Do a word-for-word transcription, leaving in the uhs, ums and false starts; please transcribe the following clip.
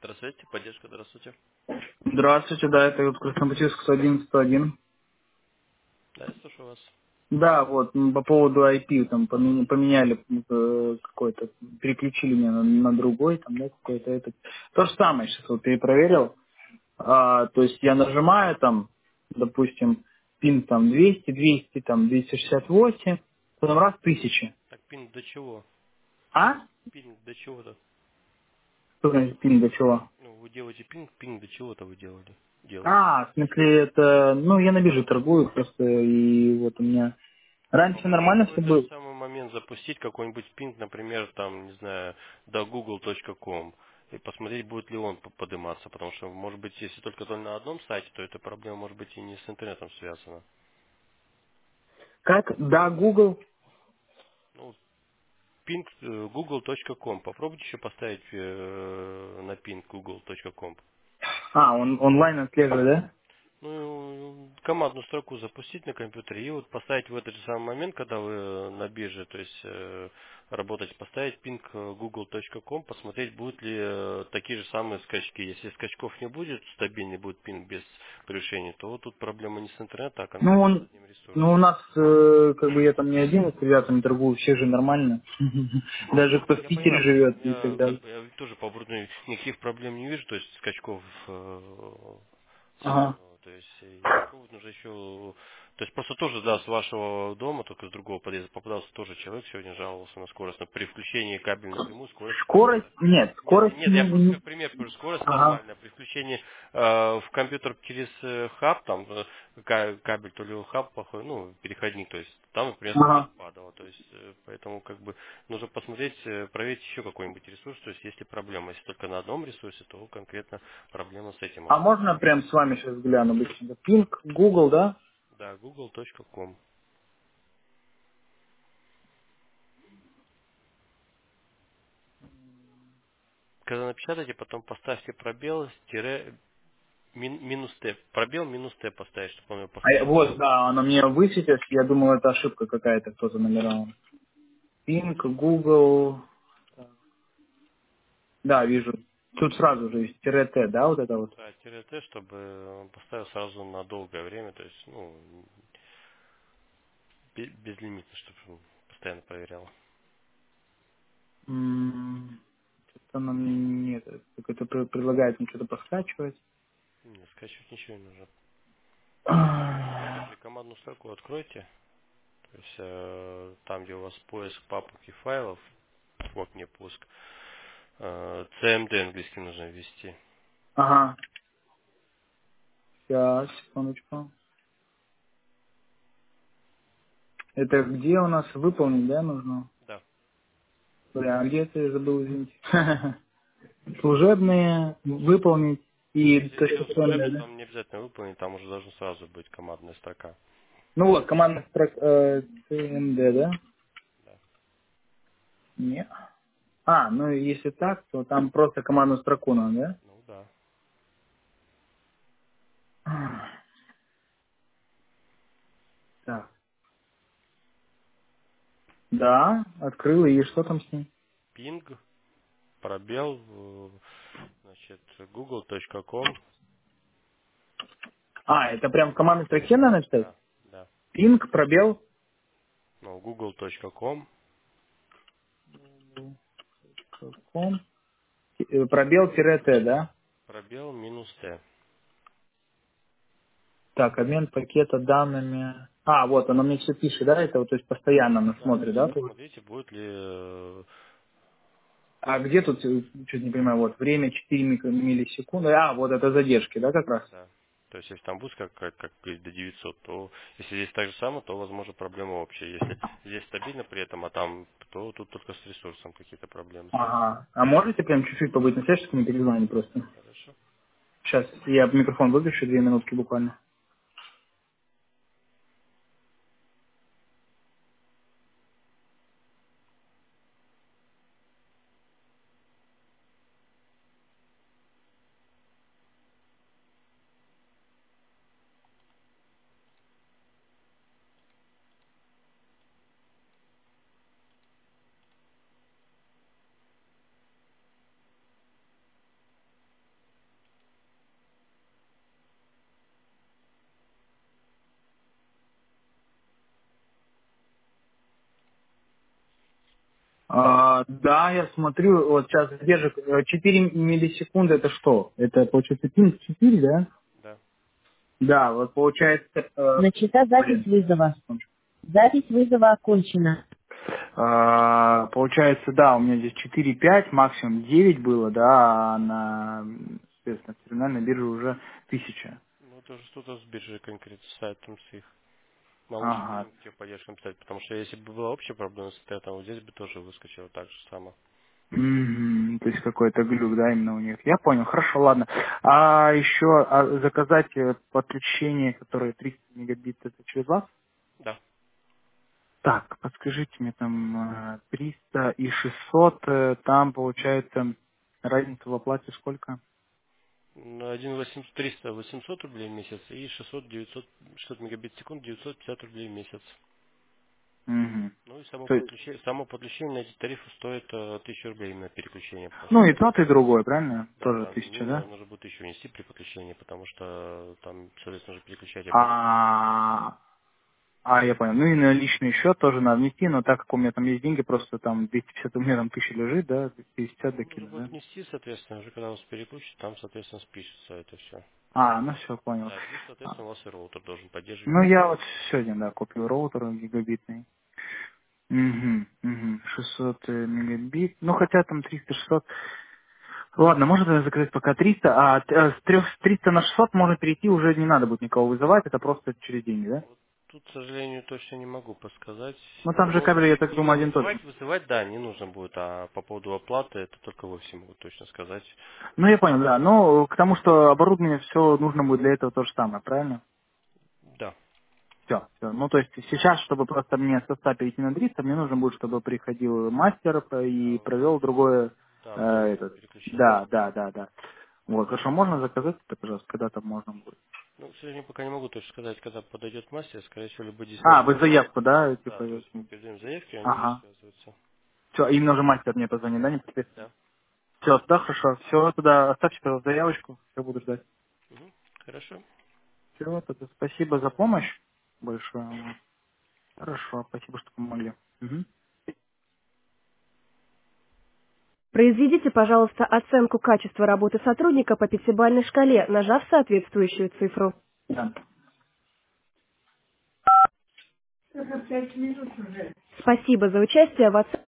Здравствуйте, поддержка, здравствуйте. Здравствуйте, да, это вот Краснобутьевск сто один сто один. Да, я слушаю вас. Да, вот, м, по поводу ай пи, там, поменя- поменяли э, какой-то, переключили меня на, на другой, там, да, какой-то этот. То же самое сейчас вот перепроверил. А, то есть я нажимаю там, допустим, пин там двести, двести, там двести шестьдесят восемь, потом раз тысяча. Так, пинг до чего? А? Пинг до чего-то. Что значит пин до чего? Ну, вы делаете пинг, пинг до чего-то вы делали. Делаете. А, в смысле, это, ну, я на бирже торгую просто, и вот у меня раньше Попробуйте нормально в все этот же было. самый момент запустить какой-нибудь пинг, например, там, не знаю, до google точка com и посмотреть, будет ли он п- подниматься, потому что, может быть, если только то на одном сайте, то эта проблема может быть и не с интернетом связана. Как? Да, Google. Ну, пинг э, google точка com. Попробуйте еще поставить э, на пинг google точка com. А, он онлайн отслеживает, да? Ну, командную строку запустить на компьютере и вот поставить в этот же самый момент, когда вы на бирже, то есть э, работать, поставить пинг google точка com, посмотреть, будут ли э, такие же самые скачки. Если скачков не будет, стабильный будет пинг без превышений, то вот тут проблема не с интернета, а Ну, конкретно с он, одним ну, у ресурсом. нас, э, как бы, я там не один с ребятами торгую, все же нормально. Даже Ну, кто в я Питере понимаю, просто у живет и так меня как далее. бы я тоже по оборудованию никаких проблем не вижу, то есть скачков э, Ага. серьезного. То есть и попробовать нужно еще. То есть просто тоже, да, с вашего дома, только с другого подъезда попадался тоже человек, сегодня жаловался на скорость. Но при включении кабеля напрямую скорость Скорость? нормальная. Нет, Нет, скорость нет, я не... просто не- как пример, потому что скорость Ага. нормальная. При включении э, в компьютер через э, хаб, там э, ка- кабель, то ли хаб плохой, ну, переходник, то есть там, например, скорость Ага. падала. То есть э, поэтому как бы нужно посмотреть, э, проверить еще какой-нибудь ресурс, то есть если проблема. Если только на одном ресурсе, то конкретно проблема с этим А может быть. можно прям с вами сейчас гляну быстренько? Пинг, Google, да? Да, google точка com. Когда напечатаете, потом поставьте пробел, тире, мин- минус Т. Пробел минус Т поставить, чтобы он его А я- повторил. вот, да, она мне высветилась, я думал, это ошибка какая-то, кто-то набирал. Пинг, Google. Да, вижу. Тут сразу же есть тире Т, да, вот это вот? Да, тире Т, чтобы он поставил сразу на долгое время, то есть, ну, бе- безлимитно, чтобы он постоянно проверял. М, Что-то она мне нет, какой-то пре- предлагает мне что-то поскачивать. Не, скачивать ничего не нужно. Опять А, же, командную строку откройте, то есть э, там, где у вас поиск папок и файлов, вот мне поиск, э, си эм ди английский нужно ввести. Ага, сейчас, секундочку. Это где у нас выполнить, да, нужно? Да. Бля, а где это я забыл, извините. Служебные, выполнить Ну, и если точка сделать служебный, .cmd, да? там не обязательно выполнить, там уже должна сразу быть командная строка. Ну вот, командная строка э, cmd, да? Да. Нет. А, ну если так, то там просто командную строку надо, Ну да. да? Так. Да, открыл, и что там с ней? Пинг, пробел, э, значит, google точка com. А, это прям в командной строке надо написать? Да, да. Пинг, пробел, Ну, google точка com, ком, э, пробел тире Т, да? пробел минус Т. Так, обмен пакета данными. А, вот, оно мне все пишет, да, это вот, то есть постоянно оно Да, то смотрит, есть да? вы смотрите, будет ли... э, А где тут, что-то не понимаю, вот, время четыре микро- миллисекунды, а, вот это задержки, да, как раз? Да. То есть, если там будет как, как, как говорить, до девятисот, то если здесь так же самое, то, возможно, проблема общая. Если здесь стабильно при этом, а там, то тут только с ресурсом какие-то проблемы связаны. Ага. А можете прям чуть-чуть побыть на связи, чтобы не перезвонить просто? Хорошо. Сейчас я микрофон выключу, две минутки буквально. А, да, я смотрю, вот сейчас держит четыре миллисекунды, это что? Это получается пинг четыре, да? Да. Да, вот получается... э, Начата запись блин. вызова. Запись вызова окончена. А, получается, да, у меня здесь четыре пять, максимум девять было, да, а на, соответственно, терминальной бирже уже тысяча. Ну, это уже что-то с биржей конкретно, с сайтом с их. А лучше Ага. будем техподдержку написать, потому что если бы была общая проблема с интернетом, вот здесь бы тоже выскочило так же само. Мгм, то есть какой-то глюк, да, именно у них. Я понял, хорошо, ладно. А еще а, заказать э, подключение, которое триста мегабит, это через вас? Да. Так, подскажите мне там э, триста и шестьсот, э, там получается разница в оплате сколько? На один восемьсот, триста восемьсот рублей в месяц и шестьсот девятьсот шестьсот мегабит в секунду девятьсот пятьдесят рублей в месяц. Мгм. Ну и само То есть, подключение, само подключение на эти тарифы стоит э, тысячу рублей на переключение просто. ну и тот, и другой, правильно? Да, Тоже да. тысяча, Ну, да? нужно будет еще внести при подключении, потому что там, соответственно, нужно переключать оборудование. А, а, я понял. Ну и на личный счет тоже надо внести, но так как у меня там есть деньги, просто там двести пятьдесят у меня там тысяча лежит, да, двести пятьдесят Ну, нужно докину, будет да? внести, соответственно, уже когда вас переключат, там, соответственно, спишется это все. А, ну все, понял. Да, плюс, А, соответственно, у вас и роутер должен поддерживать ну я вот пятьсот мегабит. сегодня, да, купил роутер гигабитный. Угу, угу. шестьсот э, мегабит. Ну хотя там триста шестьсот. Ладно, можно тогда заказать пока триста, а т- э, с трех с триста на шестьсот можно перейти, уже не надо будет никого вызывать, это просто через деньги, да? Вот тут, к сожалению, точно не могу подсказать. Ну там же Ну, кабель, я и- так именно думаю, один тот же. вызывать, вызывать, да, не нужно будет. А по поводу оплаты, это только вы все могут точно сказать. Ну я понял, да. Но к тому, что оборудование все нужно будет для этого то же самое, правильно? Да, Все, все. Ну то есть сейчас, чтобы просто мне со ста перейти на триста, мне нужно будет, чтобы приходил мастер э, да, и вот, провел другое, да, э, вдвойне этот. переключение. Да, да, да, да. Вот, хорошо, можно заказать это, пожалуйста, когда там можно будет? Ну, к сожалению, пока не могу точно сказать, когда подойдет мастер, скорее всего, либо А, десятого вы числа. заявку, да, Да, типа, то есть мы передаем заявки, они уже ага. связываются. Все, именно уже мастер мне позвонит, да, непосредственно? Да. Все, да, хорошо. Все, тогда оставьте, пожалуйста, заявочку, все буду ждать. Мгм. Хорошо. Все, тогда спасибо за помощь большое. Хорошо, спасибо, что помогли. Мгм. Произведите, пожалуйста, оценку качества работы сотрудника по пятибалльной шкале, нажав соответствующую цифру. Да. Спасибо за участие в оценке.